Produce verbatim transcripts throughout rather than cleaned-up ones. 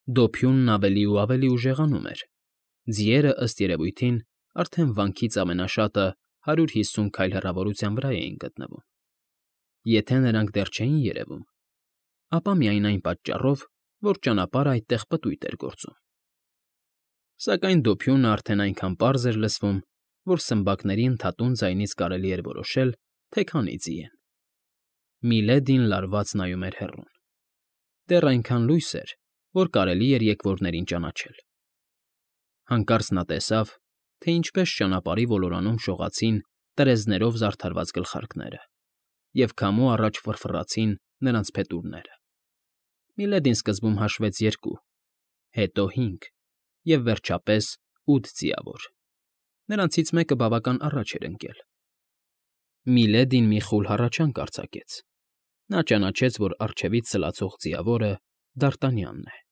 Դոփյունն ավելի ու ավելի ուժեղանում էր, ձիերը, ըստ երևույթին, արդեն վանքից ամենաշատը հարյուր հիսուն քայլ հեռավորության վրա էին գտնվում. եթե նրանք դեռ չէին երևում, ապա միայն այն պատճառով, որ ճանապարհն այդտեղ պտույտ էր գործում։ Սակայն դոփյունն արդեն այնքան պարզ էր լսվում, որ սմբակների ընդհատուն ձայնից կարելի էր որոշել, թե քանի ձի են։ Միլեդին լարված նայում էր հեռուն. դեռ այնքան լույս էր, որ կարելի էր եկվորներին ճանաչել։ Հանկարծ նա տեսավ, թե ինչպես ճանապարհի ոլորանում շողացին տրեզներով զարդարված գլխարկները, և քամու առաջ ֆռֆռացին նրանց փետուրները։ Միլեդին սկզբում հաշվեց երկու, հետո հինգ և, վերջապես, ութ ձիավոր։ Նրանցից մեկը բավական առաջ էր ընկել։ Միլեդին մի խուլ հառաչանք արձակեց. նա ճանաչեց, որ առջևից սլացող ձիավորը Դարտանյանն է։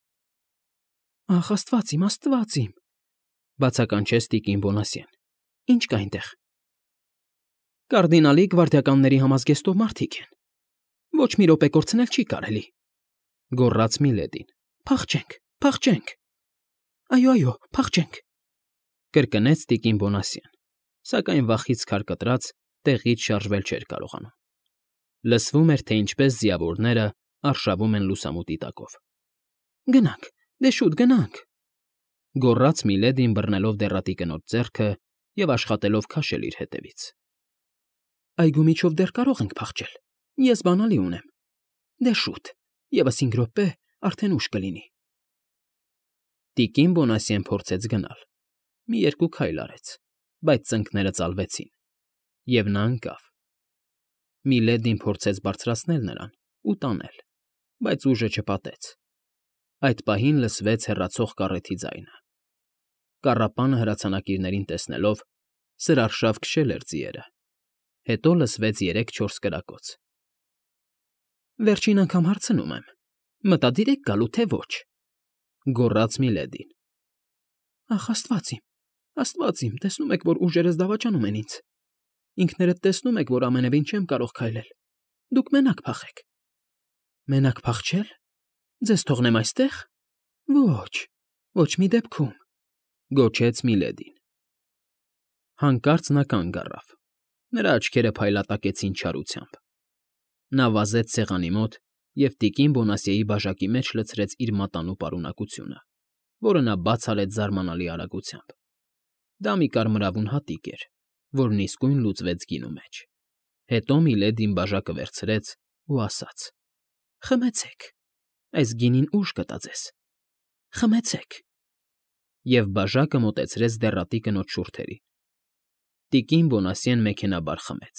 ֊ Ախ, աստված իմ, աստված իմ,֊ բացականչեց տիկին Բոնասյեն,֊ ի՞նչ կա այնտեղ։ ֊ Կարդինալի գվարդիականների համազգեստով մարդիկ են, ոչ մի րոպե կորցնել չի կարելի,֊ գոռաց Միլեդին։ ֊ Փախչենք, փախչենք… Այո, այո, փախչենք…֊ կրկնեց տիկին Բոնասյեն, սակայն վախից քարկտրած տեղից շարժվել չէր կարողանում։ Լսվում էր, թե ինչպես ձիավորները արշավում են լուսամուտի տակով։ ֊ Գնանք, դե շուտ գնանք,֊ գոռաց Միլեդին, բռնելով դեռատի կնոջ ձեռքը և աշխատելով քաշել իր հետևից։ ֊ Այգու միջով դեռ կարող ենք փախչել, ես բանալի ունեմ… Դե շուտ, ևս հինգ րոպե, արդեն ուշ կլինի… Տիկին Բոնասյեն փորձեց գնալ, մի երկու քայլ արեց, բայց ծնկները ծալվեցին, և նա ընկավ։ Միլեդին փորձեց բարձրացնել նրան ու տանել, բայց ուժը չպատեց։ Այդ պահին լսվեց հեռացող կառեթի ձայնը։ Կառապանը հրացանակիրներին տեսնելով, սրարշավ քշել էր ձիերը, հետո լսվեց երեք֊չորս կրակոց։ ֊ Վերջին անգամ հարցնում եմ, մտադիր եք գալու, թե ոչ,֊ գոռաց Միլեդին։ ֊ Ախ, աստված իմ, աստված իմ, տեսնում եք, որ ուժերս դավաճանում են ինձ… Ինքներդ տեսնում եք, որ ամենևին չեմ կարող քայլել… Դուք մենակ փախեք… ֊ Մենակ փախչե՞լ… Ձեզ թողնեմ այստեղ… Ոչ, ոչ մի դեպքում,֊ գոչեց Միլեդին։ Հանկարծ նա կանգ առավ, նրա աչքերը փայլատակեցին չարությամբ։ Նա վազեց սեղանի մոտ և տիկին Բոնասյեի բաժակի մեջ լցրեց իր մատանու պարունակությունը, որը նա բաց արեց զարմանալի արագությամբ։ Դա մի կարմրավուն հատիկ էր, որն իսկույն լուծվեց գինու մեջ։ Հետո Միլեդին բաժակը վերցրեց ու ասաց. «Խմեցեք, այս գինին ուժ կտա ձեզ… Խմեցեք…» և բաժակը մոտեցրեց դեռատի կնոջ շուրթերին։ Տիկին Բոնասյեն մեքենայաբար խմեց։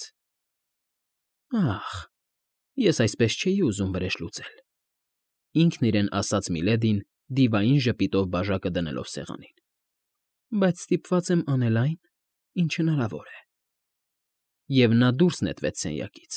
«Ախ, ես այսպես չէի ուզում վրեժ լուծել,֊ ինքն իրեն ասաց Միլեդին, դիվային ժպիտով բաժակը դնելով սեղանին,֊ բայց ստիպված եմ անել այն, ինչ հնարավոր է…» Եվ նա դուրս նետվեց սենյակից։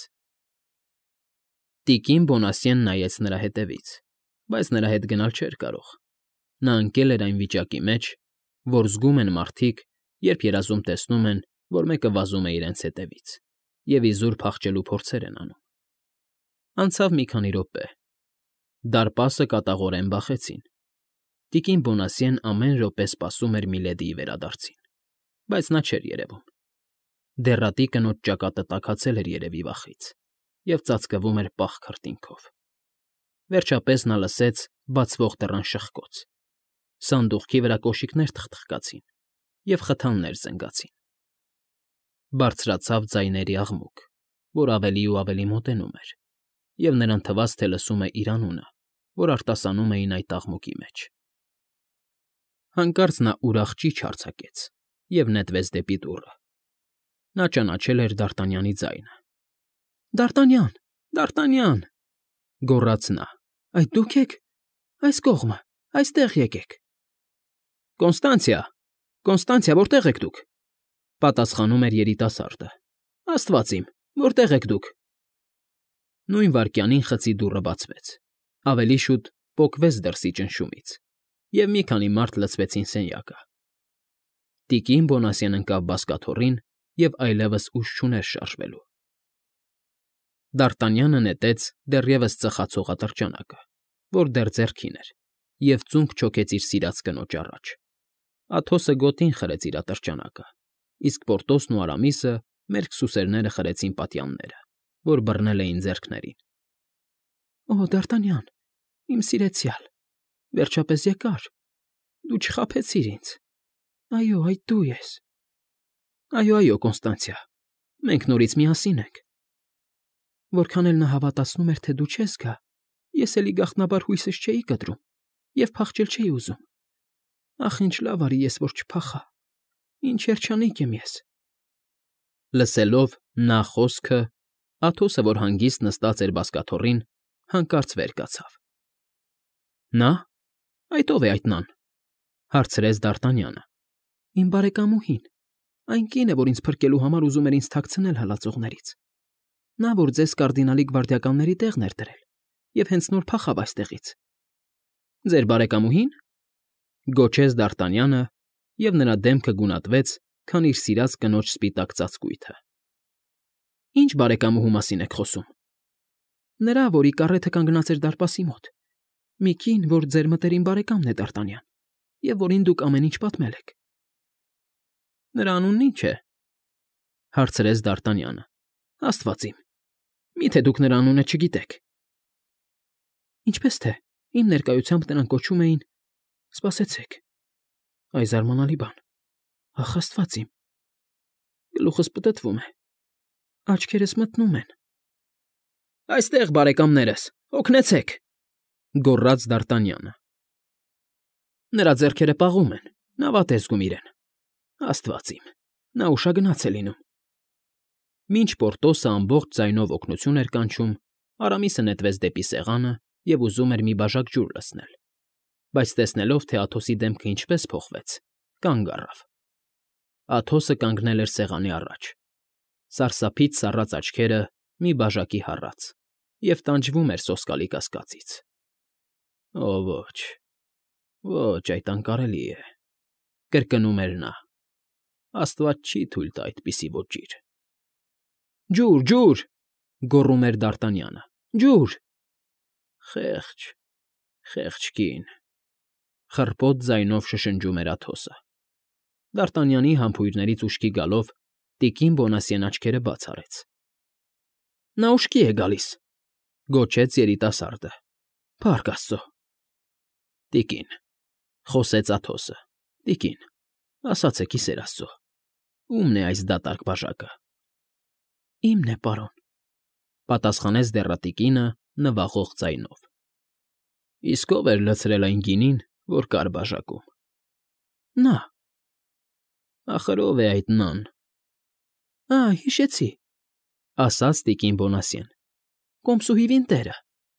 Տիկին Բոնասյեն նայեց նրա հետևից, բայց նրա հետ գնալ չէր կարող։ Նա ընկել էր այն վիճակի մեջ, որ զգում են մարդիկ, երբ երազում տեսնում են, որ մեկը վազում է իրենց հետևից և իզուր փախչելու փորձեր են անում։ Անցավ մի քանի րոպե։ Դարպասը կատաղորեն բախեցին։ Տիկին Բոնասյեն ամեն րոպե սպասում էր Միլեդիի վերադարձին, բայց նա չէր երևում։ Դեռատի կնոջ ճակատը տաքացել էր երևի վախից և ծածկվում էր պաղ քրտինքով։ Վերջապես նա լսեց բացվող դռան շխկոց, սանդուղքի վրա կոշիկներ թխթխկացին և խթաններ զնգացին։ Բարձրացավ ձայների աղմուկ, որ ավելի ու ավելի մոտենում էր, և նրան թվաց, թե լսում է իր անունը, որ արտասանում էին այդ աղմուկի մեջ։ Հանկարծ նա ուրախ ճիչ արձակեց և նետվեց դեպի դուռը։ Նա ճանաչել էր Դարտանյանի ձայնը։ ֊ Դարտանյա՜ն, Դարտանյա՜ն,֊ գոռաց նա,֊ այդ դու՞ք եք… Այս կողմը, այստեղ եկեք… ֊ Կոնստանցիա, Կոնստանցիա, որտե՞ղ եք դուք,֊ պատասխանում էր երիտասարդը։֊ Աստված իմ, որտե՞ղ եք դուք… Նույն վայրկյանին խցի դուռը բացվեց, ավելի շուտ պոկվեց դրսի ճնշումից, և մի քանի մարդ լցվեցին սենյակը։ Տիկին Բոնասյեն ընկավ բազկաթոռին և այլևս ուժ չուներ շարժվելու։ Դարտանյանը նետեց դեռևս ծխացող ատրճանակը, որ դեռ ձեռքին էր, և ծունկ չոքեց իր սիրած կնոջ առաջ։ Աթոսը գոտին խրեց իր ատրճանակը, իսկ Պորտոսն ու Արամիսը մերկ սուսերները խրեցին պատյանները, որ բռնել էին ձեռքներին։ ֊ Օ, Դ'Արտանյան, իմ սիրեցյալ, վերջապես եկար, դու չխաբեցիր ինձ, այո, այդ դու ես։ Այո, այո, Կոնստանցիա, մենք նորից միասին ենք։ Որքան էլ նա հավատացնում էր, թե դու չես գա, ես էլի գաղտնաբար հույսս չէի կտրում և փախչել չէի ուզում։ Ախ, ինչ լավ արի ես, որ չփախա, ինչ երջանիկ եմ ես։ Լսելով նա խոսքը, Աթոսը, որ հանգիստ նստած էր բազկաթոռին, հանկարծ վեր կացավ։ ֊ Նա՞, այդ ո՞վ է այդ նան,֊ հարցրեց Դ'Արտանյանը։ ֊ Իմ բարեկամուհին, այն կինը, որ ինձ փրկելու համար ուզում էր ինձ թաքցնել հալածողներից։ Նա, որ ձեզ կարդինալի գվարդիականների տեղն էր դրել և հենց նոր փախավ այստեղից։ ֊ Ձեր բարեկամուհի՞ն,֊ գոչեց Դ'Արտանյանը, և նրա դեմքը գունատվեց, քան իր սիրած կնոջ սպիտակ ծածկույթը։ ֊ Ի՞նչ բարեկամուհու մասին եք խոսում։ ֊ Նրա, որի կառեթը կանգնած էր դարպասի մոտ, մի կին, որ ձեր մտերիմ բարեկամն է, Դ'Արտանյան, և որին դուք ամեն ինչ պատմել եք։ ֊ Նրա անունն ի՞նչ է,֊ հարցրեց Դ'Արտանյանը։ ֊ Աստված իմ, մի՞թե դուք նրա անունը չգիտեք։ ֊ Ինչպես թե, իմ ներկայությամբ նրան կոչում էին… Սպասեցեք… Այ զարմանալի բան… Ախ, Աստված իմ… Գլուխս պտտվում է, աչքերս մթնում են… Այստեղ, բարեկամներս, օգնեցեք,֊ գոռաց Դ'Արտանյանը։ Նրա ձեռքերը պաղում են, նա վատ է զգում իրեն… Աստված իմ, նա ուշագնաց է լինում… Մինչ Պորտոսը ամբողջ ձայնով օգնություն էր կանչում, Արամիսը նետվեց դեպի սեղանը և ուզում էր մի բաժակ ջուր լցնել, բայց տեսնելով, թե Աթոսի դեմքը ինչպես փոխվեց, կանգ առավ։ Աթոսը կանգնել էր սեղանի առաջ, սարսափից սառած աչքերը մի բաժակի հառած, և տանջվում էր սոսկալի կասկածից։ ֊ Օ, ոչ, ոչ, այդ անկարելի է,֊ կրկնում էր նա։ Աստված չի թույլ տա այդպիսի ոճիր։ ֊ Ջուր, ջուր,֊ գոռում էր Դ'Արտանյանը,֊ ջուր… Խե՜ղճ, խեղճ կին,֊ խռպոտ ձայնով շշնջում էր Աթոսը։ Դ'Արտանյանի համբույրներից ուշքի գալով տիկին Բոնասիեն աչքերը բաց արեց։ ֊ Նա ուշքի է գալիս,֊ գոչեց երիտասարդը,֊ Փառք Աստծո… ֊ Տիկին,֊ խոսեց Աթոսը,֊ տիկին, ասացեք, ի սեր Աստծո, ո՞ւմն է այս դատարկ բաժակը։ ֊ Իմն է, պարոն,֊ պատասխանեց դեռատիկինը նվաղող ձայնով։ ֊ Իսկ ո՞վ էր լցրել այն գինին, որ կար բաժակում։ ֊ Նա… ֊ Ախր ո՞վ է այդ նան։ ֊ Ա, հիշեցի,֊ ասաց տիկին Բոնասիեն,֊ կոմսու Վինտերը…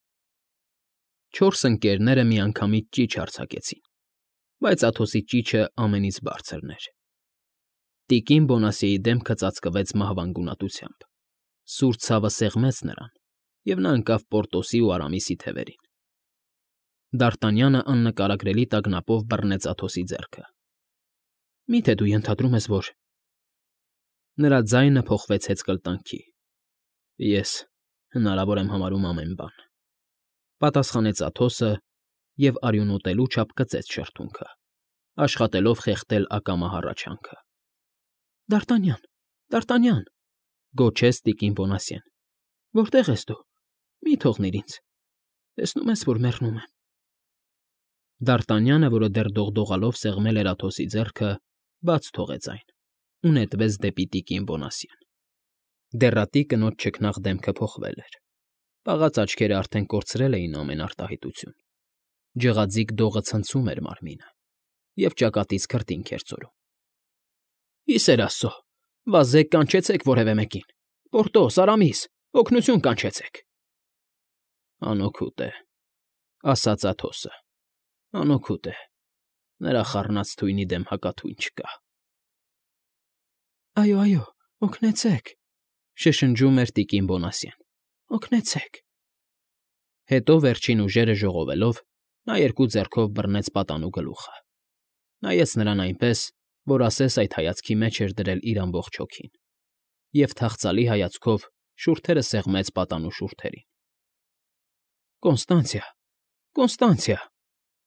Չորս ընկներները միանգամից ճիչ արձակեցին, բայց Աթոսի ճիչը ամենից բարձրն էր։ Տիկին Բոնասիեի դեմքը ծածկվեց մահվան գունատությամբ, սուր ցավը սեղմեց նրան, և նա ընկավ Պորտոսի ու Արամիսի թևերին։ Դ'Արտանյանը աննկարագրելի տագնապով բռնեց Աթոսի ձեռքը։ ֊ Մի՞թե դու ենթադրում ես, որ… Նրա ձայնը փոխվեց հեծկլտանքի։ ֊ Ես հնարավոր եմ համարում ամեն բան,֊ պատասխանեց Աթոսը և արյունոտելու չափ կծեց շրթունքը, աշխատելով խեղդել ակամա հառաչանքը։ ֊ Դ'Արտանյան, Դ'Արտանյան,֊ գոչեց տիկին Բոնասիեն,֊ որտե՞ղ ես դու… Մի թողնիր ինձ… Տեսնում ես, որ մեռնում եմ… Դ'Արտանյանը, որը դեռ դողդողալով սեղմել էր Աթոսի ձեռքը, բաց թողեց այն ու նետվեց դեպի տիկին Բոնասիեն։ Դեռատի կնոջ չքնաղ դեմքը փոխվել էր, պաղած աչքերը արդեն կորցրել էին ամեն արտահայտություն, ջղաձիգ դողը ցնցում էր մարմինը, և ճակատից քրտինք էր ծորում։ ֊ Ի սեր Աստծո, վազեք, կանչեցեք որևէ մեկին… Պորտոս, Արամիս, օգնություն կանչեցեք… Անօգուտ է,֊ ասաց Աթոսը,֊ անօգուտ է… Նրա խառնած թույնի դեմ հակաթույն չկա։ ֊ Այո, այո, օգնեցեք,֊ շշնջում էր տիկին Բոնասիեն,֊ օգնեցեք… Հետո վերջին ուժերը ժողովելով, նա երկու ձեռքով բռնեց պատանու գլուխը, նայեց նրան այնպես, որ ասես այդ հայացքի մեջ էր դրել իր ամբողջ հոգին, և թախծալի հայացքով շուրթերը սեղմեց պատանու շուրթերին։ ֊ Կոնստանցիա, Կոնստանցիա…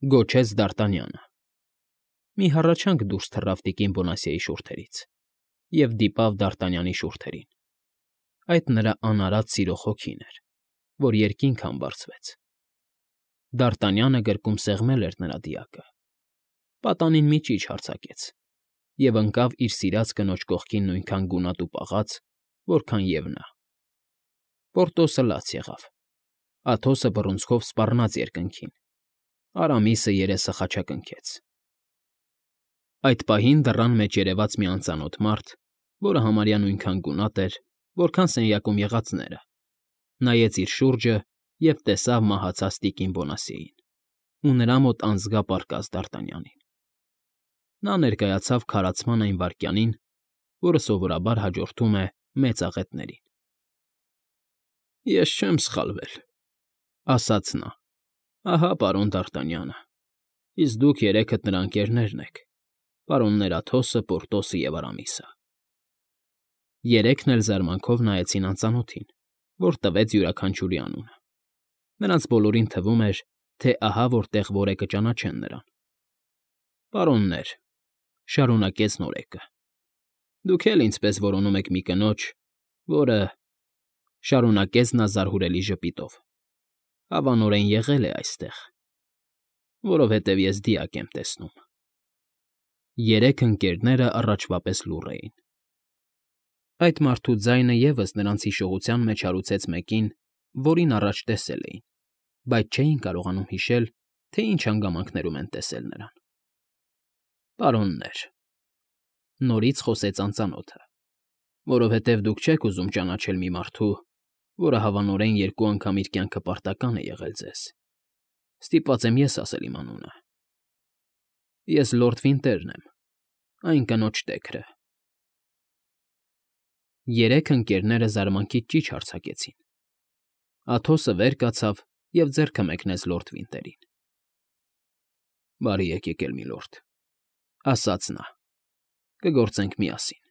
Գոչեց Դարտանյանը։ Մի հառաչանք դուրս թռավ տիկին Բոնասիեի շուրթերից և դիպավ Դարտանյանի շուրթերին. այդ նրա անարատ սիրող հոգին էր, որ երկինք համբարձվեց։ Դարտանյանը գրկում սեղմել էր նրա դիակը, պատանին մի ճիչ հարձակեց և ընկավ իր սիրած կնոջ կողքին նույնքան գունատ ու պաղած, որքան և նա։ Պորտոսը լաց եղավ, Աթոսը բռունցքով սպառնաց երկնքին, Արամիսը երեսը խաչակնքեց։ Այդ պահին դռան մեջ երևաց մի անծանոթ մարդ, որը համարյա նույնքան գունատ էր, որքան սենյակում եղածները, նայեց իր շուրջը և տեսավ մահացած տիկին Բոնասիեին ու նրա մոտ անձգա պառկած Դարտանյանին։ Նա ներկայացավ քարացման այն վայրկյանին, որը սովորաբար հաջորդում է մեծ աղետներին։ Ես չեմ սխալվել, ասաց նա, ահա պարոն Դարտանյանը, իսկ դուք երեքդ նրա ընկերներն եք, պարոններ Աթոսը, Պորտոսը և Արամիսը։ Երեքն էլ զարմանքով նայեցին անծանոթին, որ տվեց յուրաքանչյուրի անունը։ Նրանց բոլորին թվում էր, թե ահա որտեղ որեկը ճանաչեն նրան։ Պարոններ, շարունակեց Նորեկը, դուք էլ ինձպես որոնում եք մի կնոջ, որը, շարունակեց նա զարհուրելի ժպիտով, հավանորեն եղել է այստեղ, որովհետև ես դիակ եմ տեսնում։ Երեք ընկերները առաջվա պես լուռ էին։ Այդ մարդու ձայնը ևս նրանց հիշողության մեջ հարուցեց մեկին, որին առաջ տեսել էին, բայց չէին կարողանում հիշել, թե ինչ հանգամանքներում են տեսել նրան։ Պարոններ, նորից խոսեց անծանոթը, որովհետև դուք չեք ուզում ճանաչել մի մարդու, որը հավանորեն երկու անգամ իր կյանքը պարտական է եղել ձեզ։ Ստիպված եմ ես ասել իմ անունը։ Ես լորդ Վինտերն եմ, այն կնոջ տեքրը։ Երեք ընկերները զարմանքից ճիչ հարձակեցին։ Աթոսը վեր կացավ և ձեռքը մեկնեց լորդ Վինտերին։ Բարի եք եկել, միլորդ, ասաց նա, կգործենք միասին։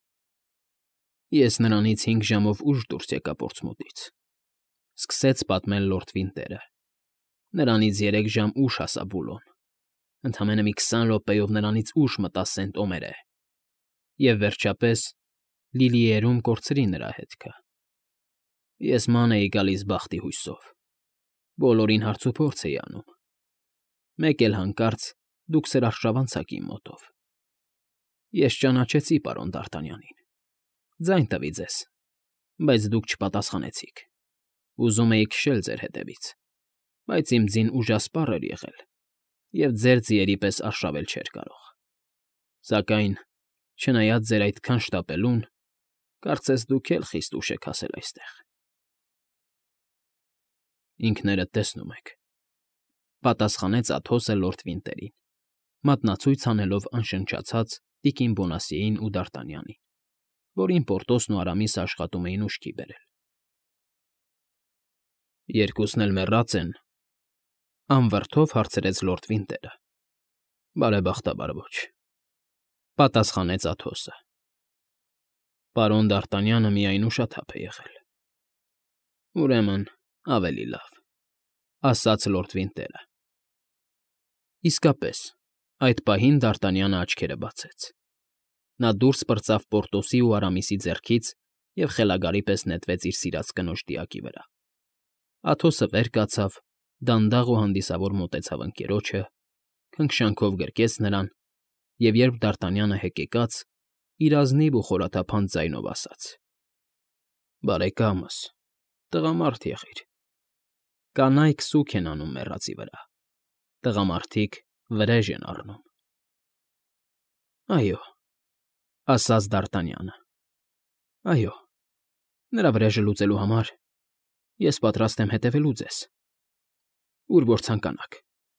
Ես նրանից հինգ ժամով ուշ դուրս եկա Պորտսմութից, սկսեց պատմել լորդ Վինտերը, նրանից երեք ժամ ուշ հասա Բուլոն, ընդամենը մի քսան րոպեով նրանից ուշ մտա Սենտ Օմերը և, վերջապես, Լիլիերում կորցրի նրա հետքը։ Ես ման էի գալիս բախտի հույսով, բոլորին հարցուփորձ էի անում, մեկ էլ հանկարծ դուք սրարշավանցաք իմ մոտով։ Ես ճանաչեցի պարոն Դարտանյանին, ձայն տվի ձեզ, բայց դուք չպատասխանեցիք, ուզում էի քշել ձեր հետևից, բայց իմ ձին ուժասպառ էր եղել և ձեր ձիերի պես արշավել չէր կարող, սակայն, չնայած ձեր այդքան շտապելուն, կարծես դուք էլ խիստ ուշ եք հասել այստեղ։ Ինքներդ տեսնում եք, պատասխանեց Աթոսը լորդ Վինտերին, մատնացույց անելով անշնչացած տիկին Բոնասիեին ու Դարտանյանին, որին Պորտոսն ու Արամիսը աշխատում էին ուշքի բերել։ Երկուսն էլ մեռած են, անվրդով հարցրեց լորդ Վինտերը։ Բարեբախտաբար ոչ, պատասխանեց Աթոսը։ Պարոն Դարտանյանը միայն ուշաթափ է եղել։ Ուրեմն, ավելի լավ, ասաց լորդ Վինտերը։ Իսկապես, այդ պահին Դարտանյանը աչքերը բացեց։ Նա դուրս պրծավ Պորտոսի ու Արամիսի ձեռքից և խելագարի պես նետվեց իր սիրած կնոջ դիակի վրա։ Աթոսը վեր կացավ, դանդաղ ու հանդիսավոր մոտեցավ ընկերոջը, քնքշանքով գրկեց նրան և, երբ Դարտանյանը հեկեկաց, իր ազնիվ ու խորաթափանց ձայնով ասաց. Բարեկամս, տղամարդ եղիր, կանայք սուգ են անում մեռածի վրա, տղամարդիկ վրեժ են առնում։ Այո, ասաց Դարտանյանը, այո, նրա վրեժը լուծելու համար ես պատրաստ եմ հետևելու ձեզ, ուր որ ցանկանաք։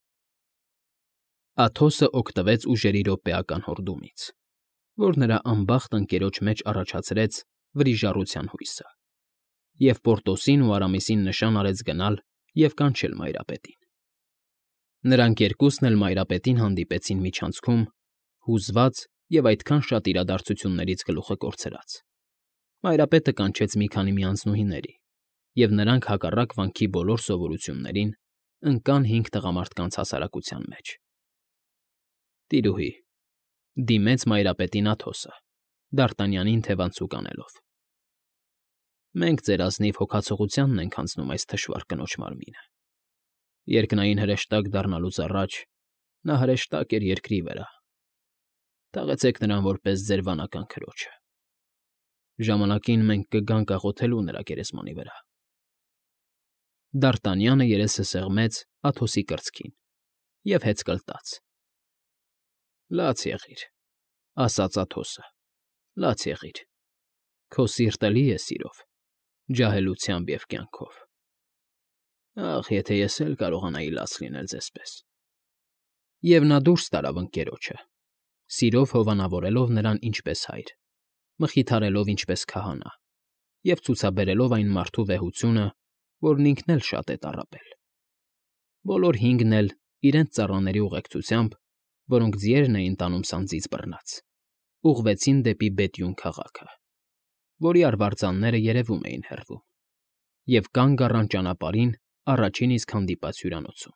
Աթոսը օգտվեց ուժերի րոպեական հորդումից, որ նրա անբախտ ընկերոջ մեջ առաջացրեց վրիժառության հույսը, և Պորտոսին ու Արամիսին նշան արեց գնալ և կանչել մայրապետին։ Նրանք երկուսն էլ մայրապետին հանդիպեցին միջանցքում, հուզված և այդքան շատ իրադարձություններից գլուխը կորցրած։ Մայրապետը կանչեց մի քանի մի անձնուհիների, և նրանք հակառակ վանքի բոլոր սովորություններին ընկան հինգ տղամարդկանց հասարակության մեջ։ Տիրուհի, դիմեց մայրապետին Աթոսը, Դարտանյանին թևանցուկ անելով։ Մենք ձեր ազնիվ հոգացողությանն ենք հանձնում այս թշվառ կնոջ մարմինը։ Երկնային հրեշտակ դառնալուց առաջ նա հրեշտակ էր երկրի վրա։ Թաղեցեք նրան որպես ձեր վանական քրոջը։ Ժամանակին մենք կգանք աղոթելու նրա գերեզմանի վրա։ Դարտանյանը երեսը սեղմեց Աթոսի կրծքին և հեծ կլտաց։ Լաց եղիր, ասաց Աթոսը, լաց եղիր, քո սիրտը լի է սիրով, ջահելությամբ և կյանքով։ Ախ, եթե ես էլ կարողանայի լաց լինել ձեզպես։ Եվ նա դուրս տարավ ընկերոջը, սիրով հովանավորելով նրան ինչպես հայր, մխիթարելով ինչպես քահանա և ցուցաբերելով այն մարդու վեհությունը, որն ինքն էլ շատ է տառապել։ Բոլոր հինգն էլ իրենց ծառաների ուղեկցությամբ, որոնք ձիերն էին տանում սանձից բռնած, ուղղվեցին դեպի Բետյուն քաղաքը, որի արվարձանները երևում էին հեռվում, և կանգ առան ճանապարհին առաջին իսկ հանդիպած հյուրանոցում։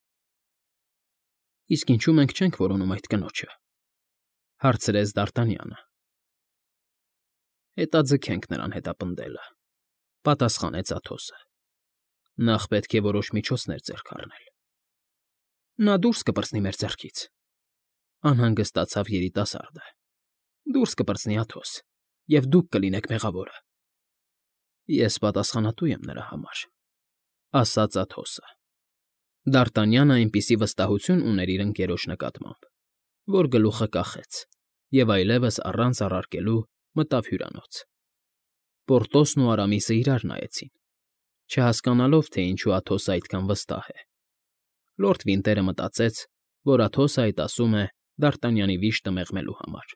Իսկ ինչու մենք չենք որոնում այդ կնոջը,֊ հարցրեց Դարտանյանը։ Հետաձգենք նրան հետապնդելը,֊ պատասխանեց Աթոսը։ Նախ պետք է որոշ միջոցներ ձեռք առնել։ Նա դուրս կպրծնի մեր ձեռքից,֊ անհանգստացավ երիտասարդը։ Դուրս կպրծնի, Աթոս, և դուք կլինեք մեղավորը։ Ես պատասխանատու եմ նրա համար,֊ ասաց Աթոսը։ Դարտանյանը այնպիսի վստահություն ուներ իր ընկերոջ նկատմամբ, որ գլուխը կախեց և այլևս առանց առարկելու մտավ հյուրանոց։ Պորտոսն ու Արամիսը իրար նայեցին, չհասկանալով, թե ինչու Աթոսը այդքան վստահ է։ Լորդ Վինտերը մտածեց, որ Աթոսը այդ ասում է Դարտանյանի վիշտը մեղմելու համար։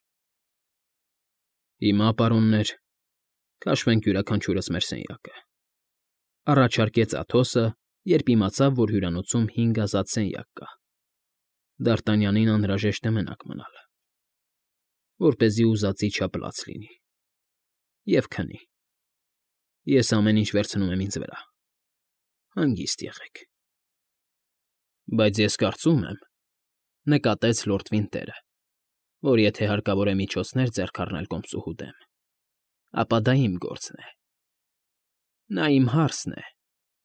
Հիմա, պարոններ, քաշվենք յուրաքանչյուրս մեր սենյակը,֊ առաջարկեց Աթոսը, երբ իմացավ, որ հյուրանոցում հինգ ազատ սենյակ կա։ Դարտանյանին անհրաժեշտ է մենակ մնալը, որպեսզի ուզածի չափ լաց լինի և քնի։ Ես ամեն ինչ վերցնում եմ ինձ վրա, հանգիստ եղեք։ Բայց ես կարծում եմ,֊ նկատեց լորդ Վինտերը, որ եթե հարկավոր է միջոցներ ձեռք առնել կոմսուհու դեմ, ապա դա իմ գործն է։ Նա իմ հարսն է։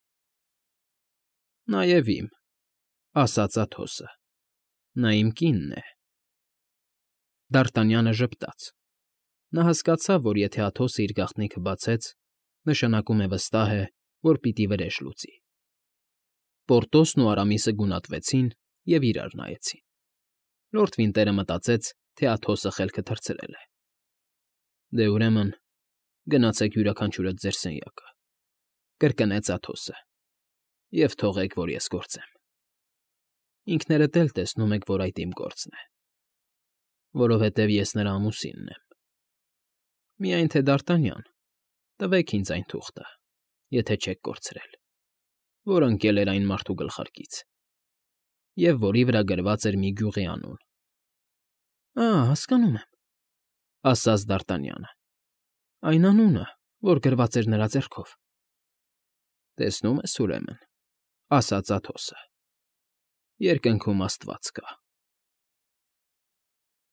Նաև իմ,֊ ասաց Աթոսը, նա իմ կինն է։ Դարտանյանը ժպտաց։ Նա հասկացավ, որ եթե Աթոսը իր գաղտնիքը բացեց, նշանակում է վստահ է, որ պիտի վրեժ լուծի։ Պորտոսն ու Արամիսը գունատվեցին և իրար նայեցին։ Լորդ Վինտերը մտածեց, թե Աթոսը խելքը թռցրել է։ Դե, ուրեմն, գնացեք յուրաքանչյուրդ ձեր սենյակը,֊ կրկնեց Աթոսը,֊ և թողեք, որ ես գործեմ։ Ինքներդ էլ տեսնում եք, որ այդ իմ գործն է, որովհետև ես նրա ամուսինն եմ։ Միայն թե, Դարտանյան, տվեք ինձ այն թուղթը, եթե չեք կորցրել, որ ընկել էր այն մարդու գլխարկից, և որի վրա գրված էր մի գյուղի անուն։ Ա՜, հասկանում եմ,֊ ասաց Դարտանյանը, այն անունը, որ գրված էր նրա ձեռքով։ Տեսնում ես, ուրեմն,֊ ասաց Աթոսը,֊ երկնքում Աստված կա։